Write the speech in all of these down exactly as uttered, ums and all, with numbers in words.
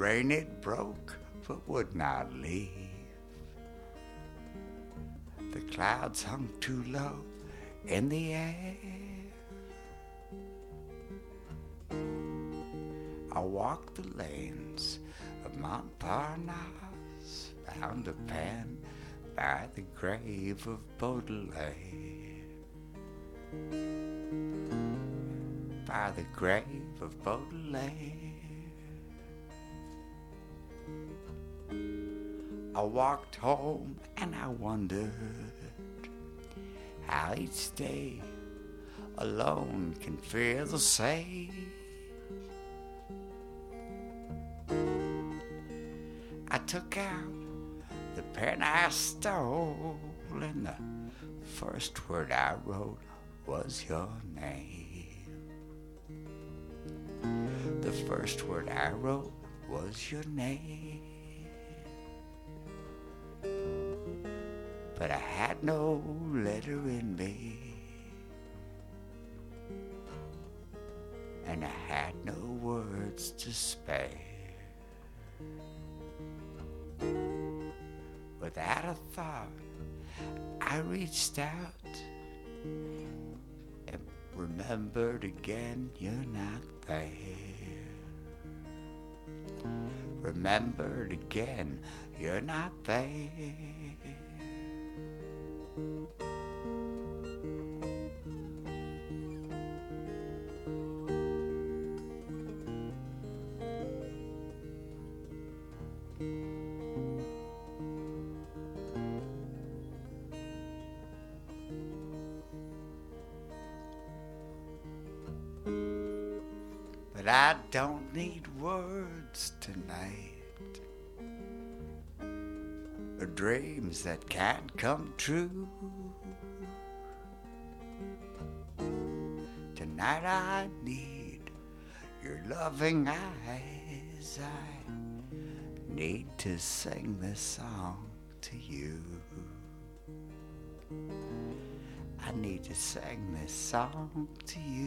rain it broke, but would not leave. The clouds hung too low in the air. I walked the lanes of Montparnasse, found a pen by the grave of Baudelaire. By the grave of Baudelaire. I walked home and I wondered how each day alone can feel the same. I took out the pen I stole, and the first word I wrote was your name. The first word I wrote was your name. But I had no letter in me, and I had no words to spare. Without a thought, I reached out and remembered again you're not there. Remembered again you're not there. But I don't need words tonight, or dreams that can't come true. Tonight I need your loving eyes. I need to sing this song to you. I need to sing this song to you.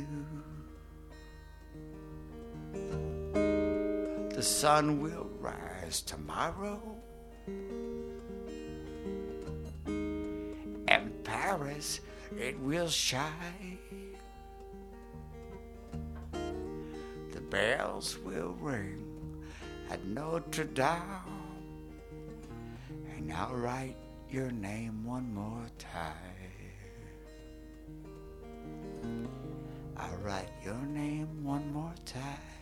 The sun will rise tomorrow, and Paris, it will shine. The bells will ring at Notre Dame, and I'll write your name one more time. I'll write your name one more time.